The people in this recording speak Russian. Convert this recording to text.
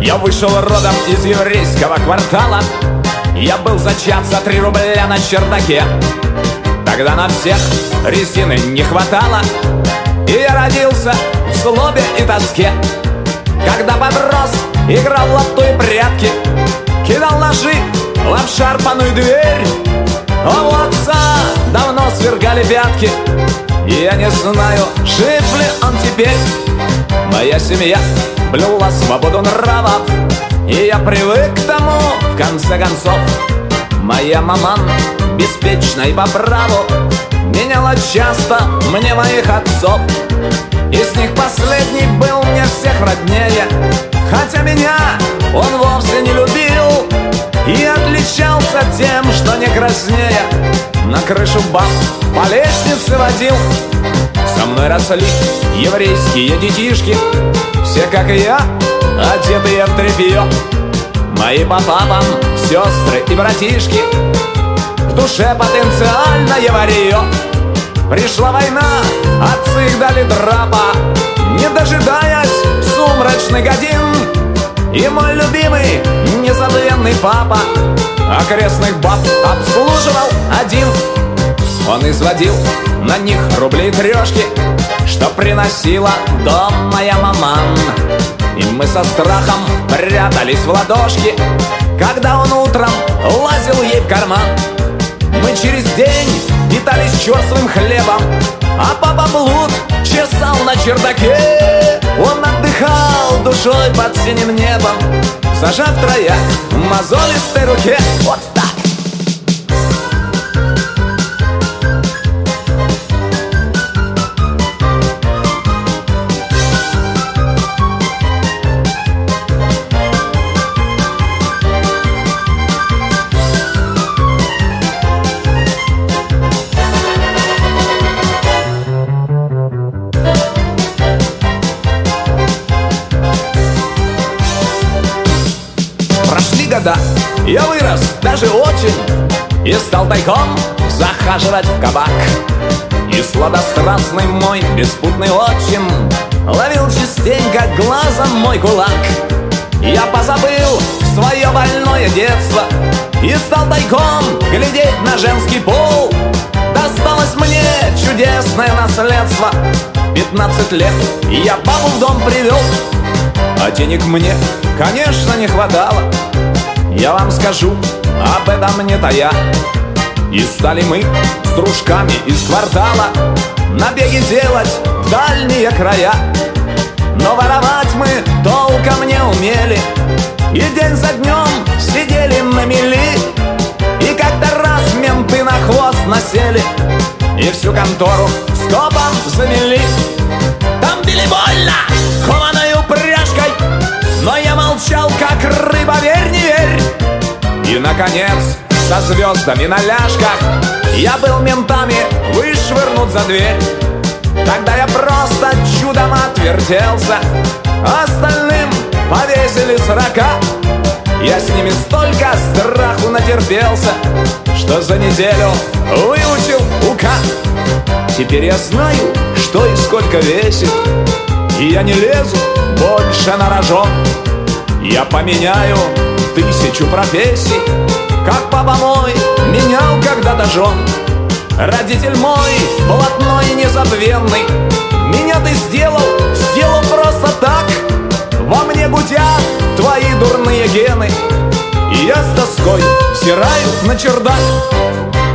Я вышел родом из еврейского квартала. Я был зачат за 3 рубля на чердаке. Тогда на всех резины не хватало, и я родился в злобе и тоске. Когда подрос, играл в лото и прятки, кидал ножи в обшарпанную дверь. А у отца давно свергали пятки, и я не знаю, жив ли он теперь. Моя семья блюла свободу нравов, и я привык к тому, в конце концов. Моя маман, беспечна и по праву, меняла часто мне моих отцов. Из них последний был мне всех роднее, хотя меня он вовсе не любил и отличался тем, что не краснея на крышу баб по лестнице водил. Со мной росли еврейские детишки, все, как и я, одетые в тряпье. Мои по папам сестры и братишки, в душе потенциальное варье. Пришла война, отцы их дали драпа, не дожидаясь сумрачных годин. И мой любимый, незабвенный папа окрестных баб обслуживал один. Он изводил на них рубли и трешки, что приносила в дом моя маман. И мы со страхом прятались в ладошки, когда он утром лазил ей в карман. Мы через день питались черствым хлебом, а папа блуд чесал на чердаке. Он отдыхал душой под синим небом, зажав трояк в мозолистой руке. Вот так. Я вырос даже очень и стал тайком захаживать в кабак. И сладострастный мой беспутный отчим ловил частенько глазом мой кулак. Я позабыл свое больное детство и стал тайком глядеть на женский пол. Досталось мне чудесное наследство. 15 лет я бабу в дом привел, а денег мне, конечно, не хватало. Я вам скажу об этом не тая. И стали мы с дружками из квартала набеги делать в дальние края. Но воровать мы толком не умели, и день за днем сидели на мели. И как-то раз менты на хвост насели и всю контору скопом замели. Там били больно кованой упряжкой, но я молчал, как рыба, верь, не верь. И, наконец, со звездами на ляжках я был ментами вышвырнут за дверь. Тогда я просто чудом отвертелся, остальным повесили 40. Я с ними столько страху натерпелся, что за неделю выучил УК. Теперь я знаю, что и сколько весит, и я не лезу больше на рожон. Я поменяю 1000 профессий, как папа мой менял когда-то жен. Родитель мой блатной и незабвенный, меня ты сделал просто так. Во мне гудят твои дурные гены, и я с тоской взираю на чердак.